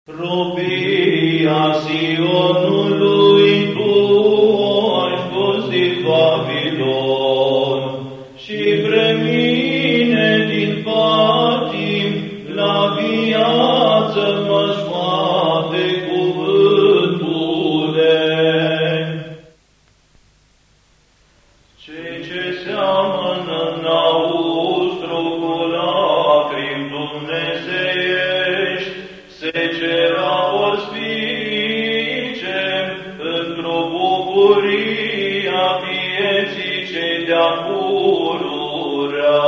Robia Sionului tu ai scos din Babilon și pre mine din patim la viață mă scoate cuvântule. Cei ce seamănă n-austru cu lacrimi dumnezeiești, secera vor spice într-o bucuria vieții cei de-a pururea.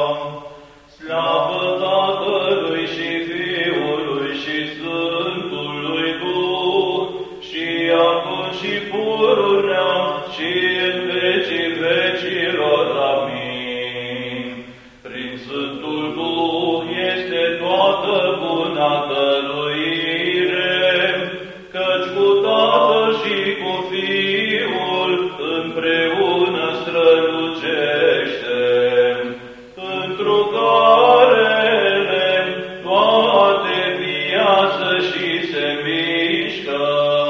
Slavă Tatălui și Fiului și Sfântului Duh, și acum și pururea și în vecii vecilor. Amin. Prin Sfântul Duh este toată buna dăruire, căci cu Tatăl și cu Fiul împreună strălucește, întru carele toate viață și se mișcă.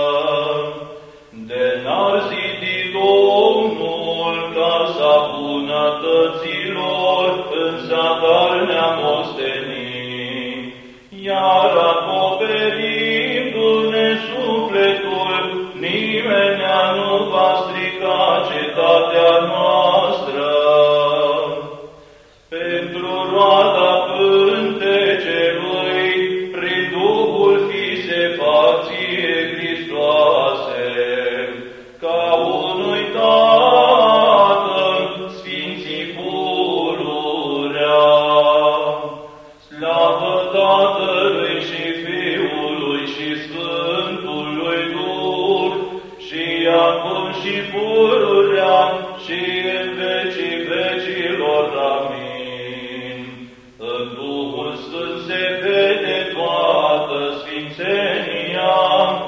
De n-ar zidi Domnul casa bunătăților, în zadar ne-am ostenit, iar acoperindu-ne sufletul, nimeni nu va strica cetatea noastră. Pentru roada cântecelui, prin Duhul fi se fac ție, Hristoase, ca unui Tatăl sfinții pururea. Slavă Tatălui și Fiului și Sfântului Duh, și acum și pururea și în vecii vecilor. Amin. În Duhul Sfânt se vede toată sfințenia,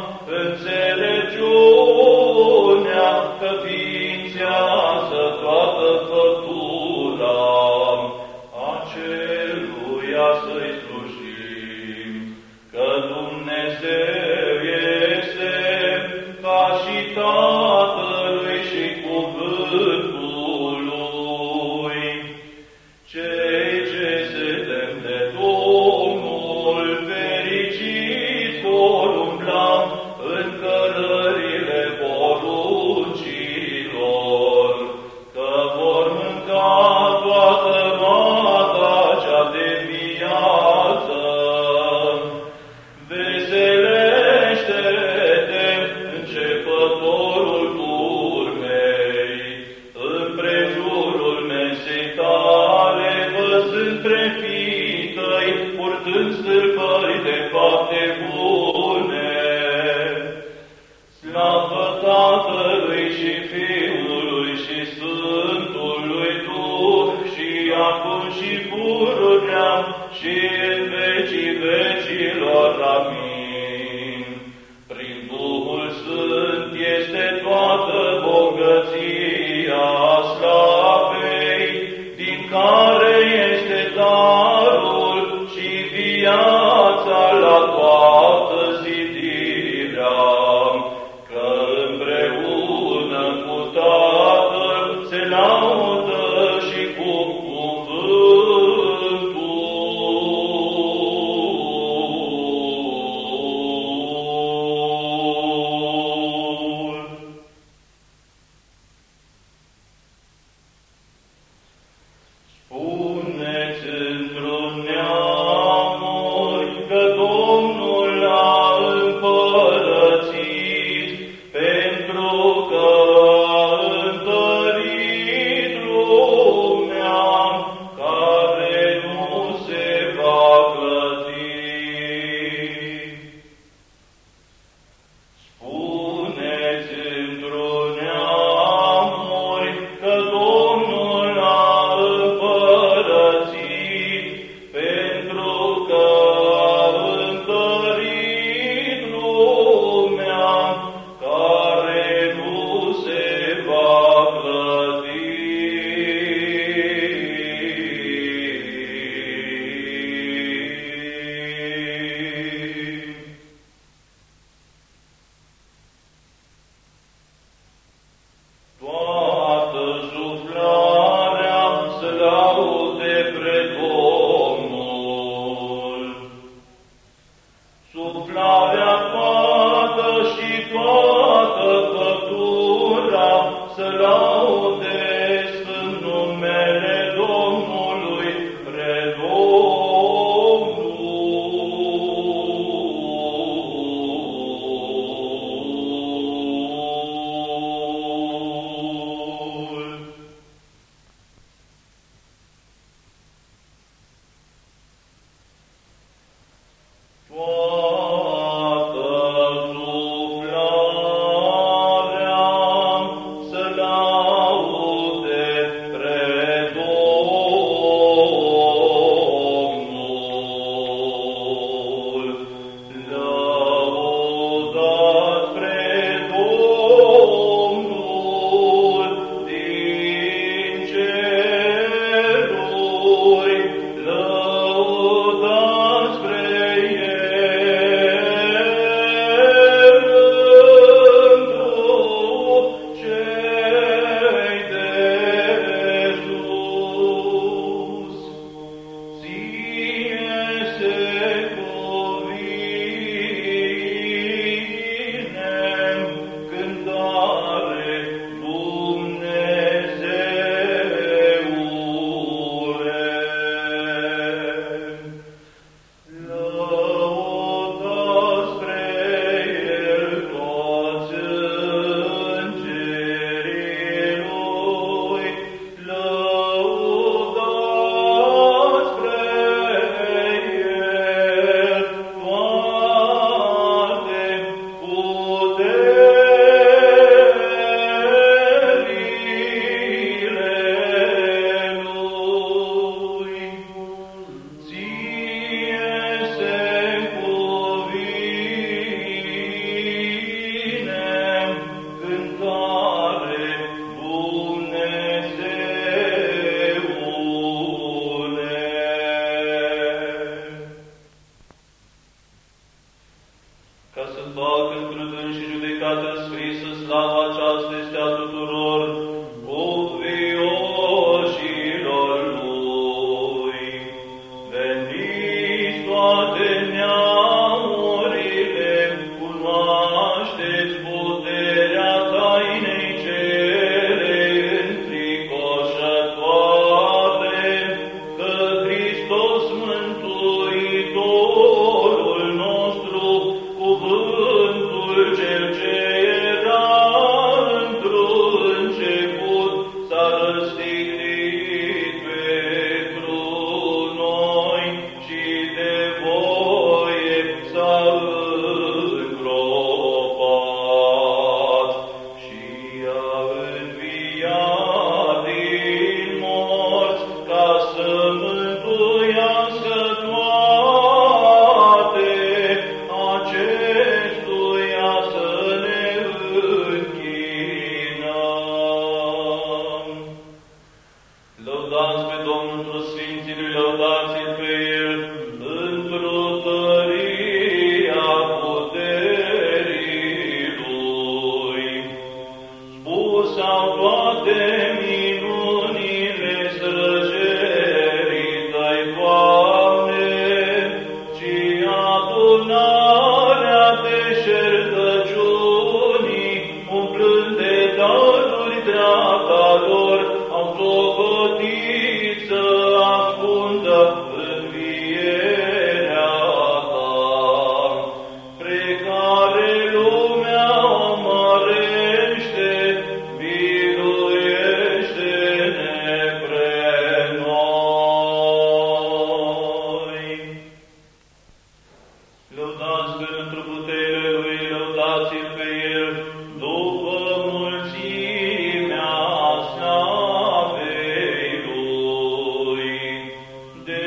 înțelepciunea, că ființează toată făptura. Aceluia să-i slujim, că Dumnezeu este ca și Tatălui și Cuvântului. Cei ce se tem de Domnul, fericiți vor umbla în cărările poruncilor, că vor mânca toată roada cea de viață. Veselește-te, începătorul turmei, împrejurul mesei tale, văzând pre fiii tăi, purtând stâlpări de fapte bune. Slavă Tatălui și Fiului și Sfântului Duh, și acum și pururea și în vecii vecilor. Amin. Prin Duhul Sfânt este toată bogăția slavei, din care este darul și viața la toată zidirea, că împreună cu Tatăl se laudă și cu cuvântul. fac într-un și judecată scrisă, slava aceasta este a tuturor cuvioșilor lui. Veniți toate neamurile, cunoașteți puterea tainei cele înfricoșătoare, că Hristos Mântuitorul nostru, cuvântul cel ce era într-un început, s-a răstignit pentru noi și de voie s-a îngropat și a înviat din morți ca să mântuiască toate, acestuia să ne închinăm. Lăudați pe Domnul într-o Sfinții Lui, lăudați-L pe El într-o tăria puterii Lui. Spus-au toate minunile străjerii Tăi, Doamne, ci adunarea deșertăciunii, umplând de daruri dreapta lor, au socotit să ascundă învierea Ta, pre care lumea o mărește, biruiește-ne pre noi. Lăudați pe într-o putere Lui, lăudați-L pe El, după mulțimea slavei Lui. De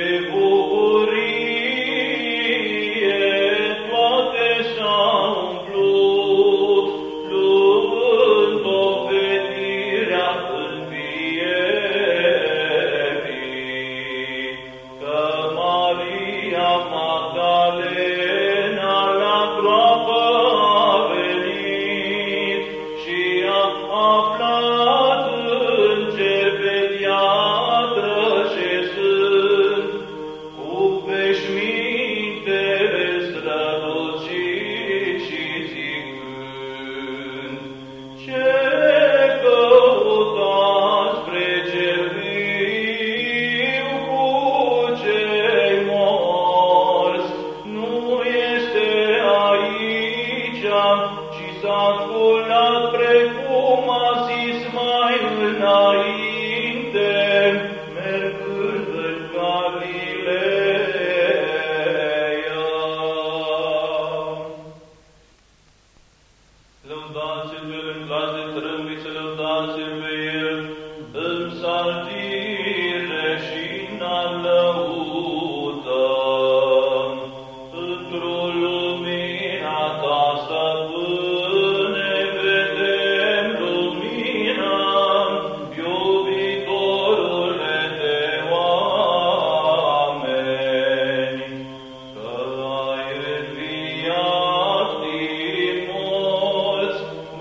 bucurie toate s-au umplut, luând dovedirea învierii, că Maria Magdalena la groapă a venit și a aflat îngeri pe piatră șezând, cu veșmintele strălucit și zicând: ce căutați spre cel viu cu cei morți? Nu este aici, ci s-a sculat precum a zis mai înainte, mergând în Galileea. Lăudați-L pe El în glas de trâmbiță, lăudați-L pe El în psaltire și în lăudă. Într-o lumina Ta, Stăpâne, vedem lumina, iubitorule de oameni, că ai înviat din morți,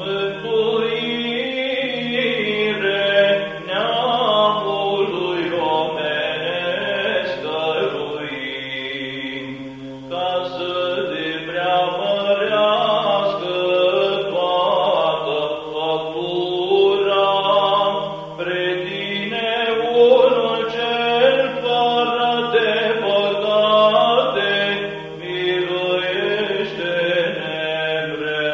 mântuire neamului omenesc dăruind, ca să te preamărească toată făptura, pre Tine unul cel fără de păcate, miluiește-ne pre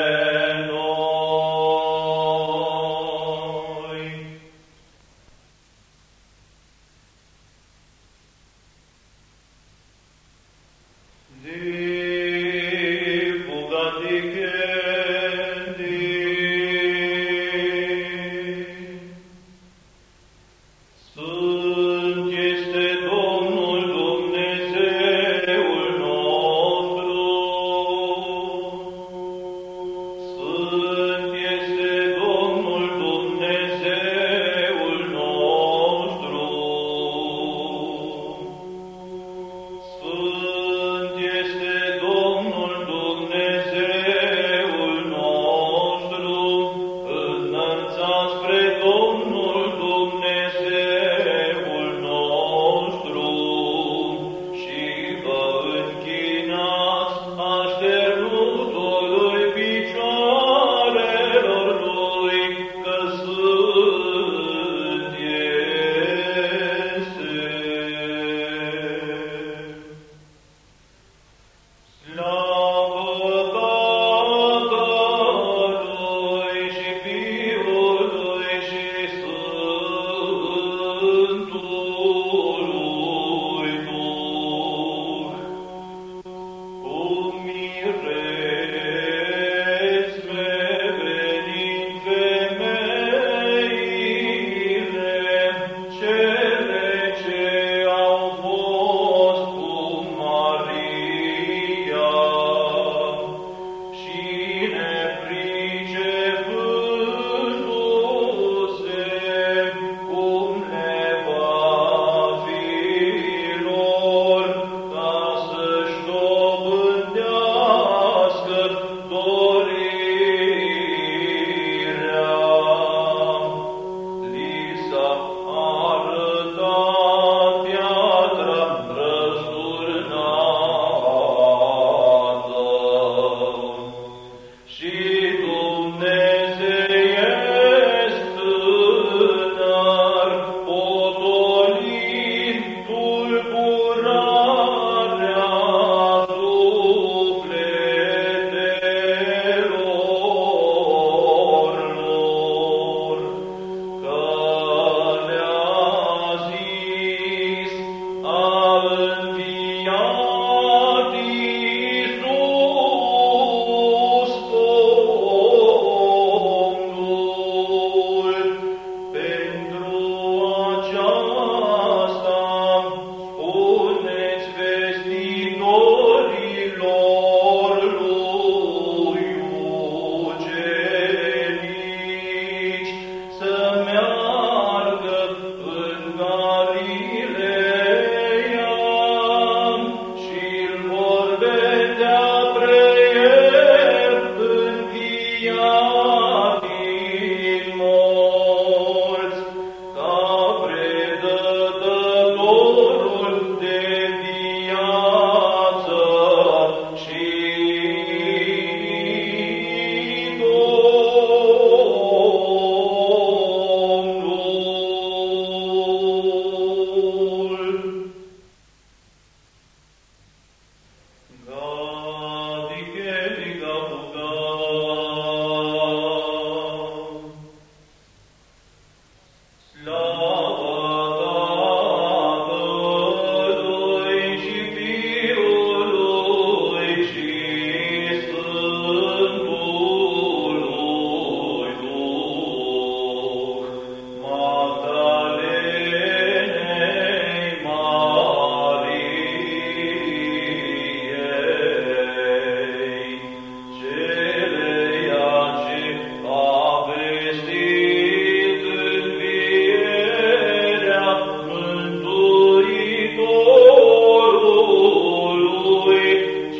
noi. Din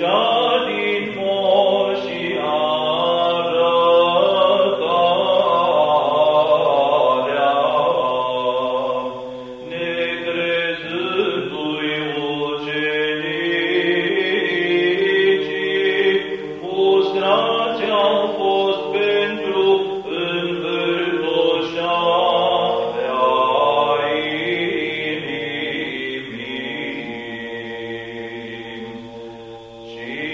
Și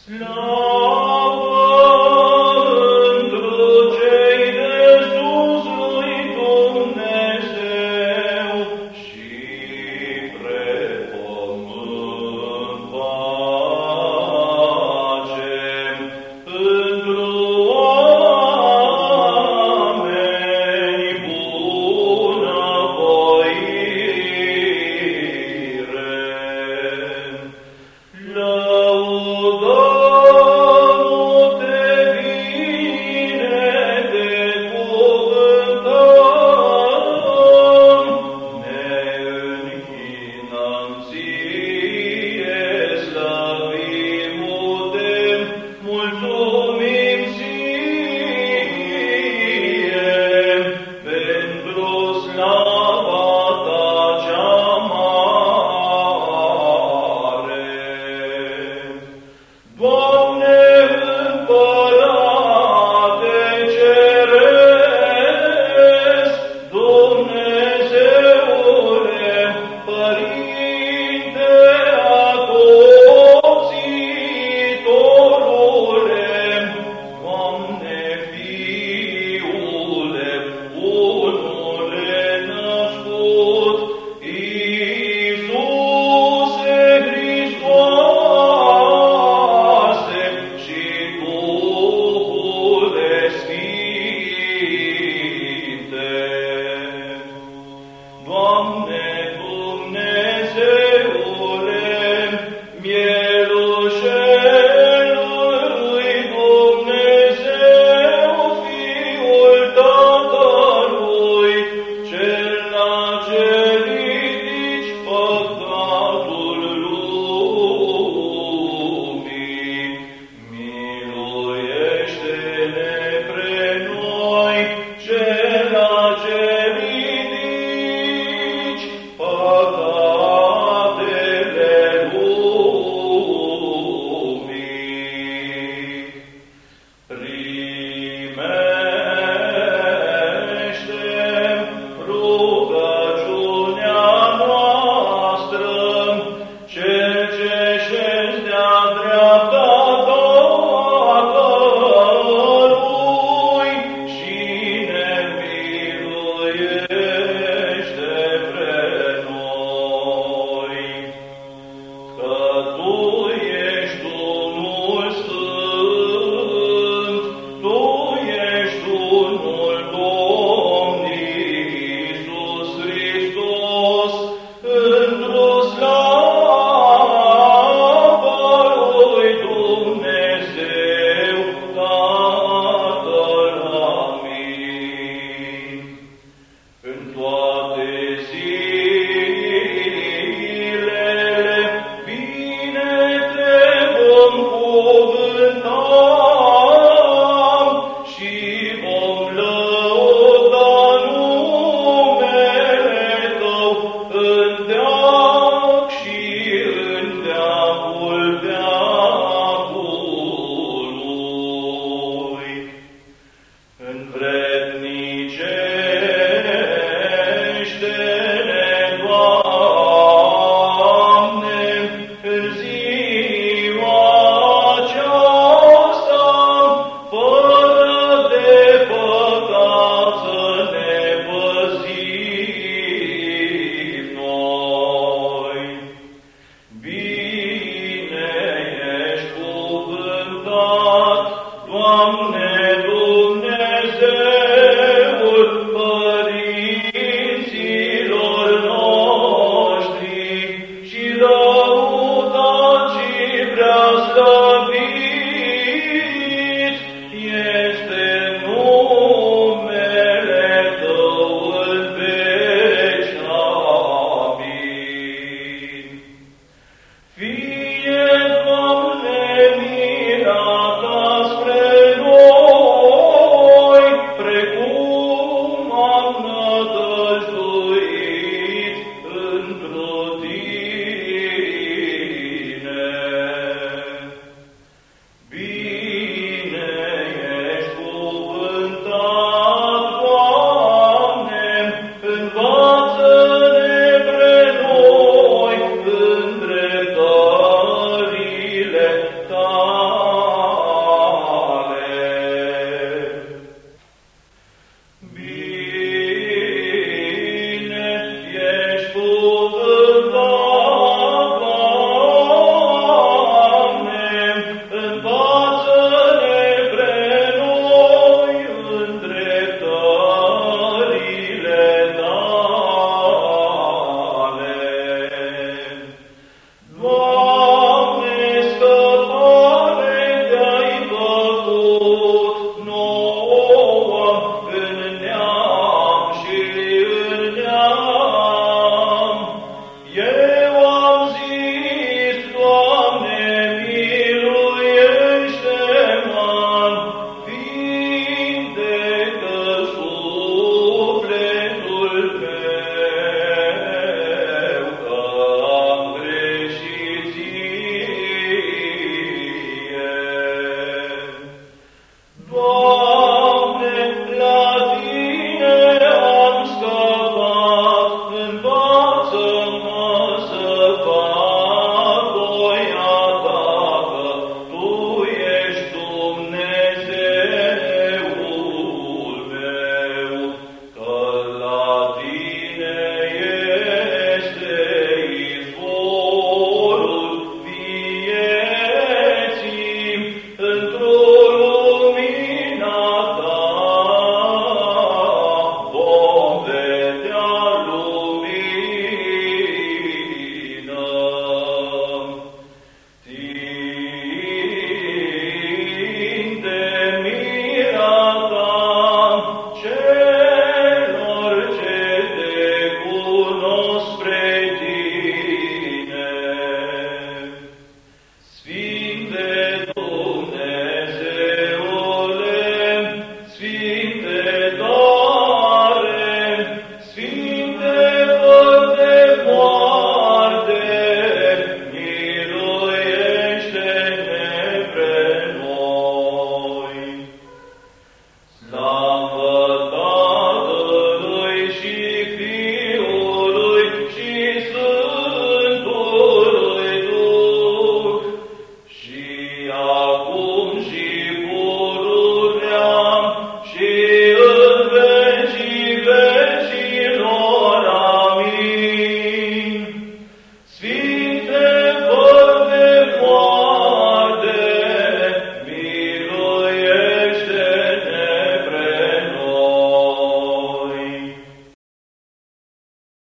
Slava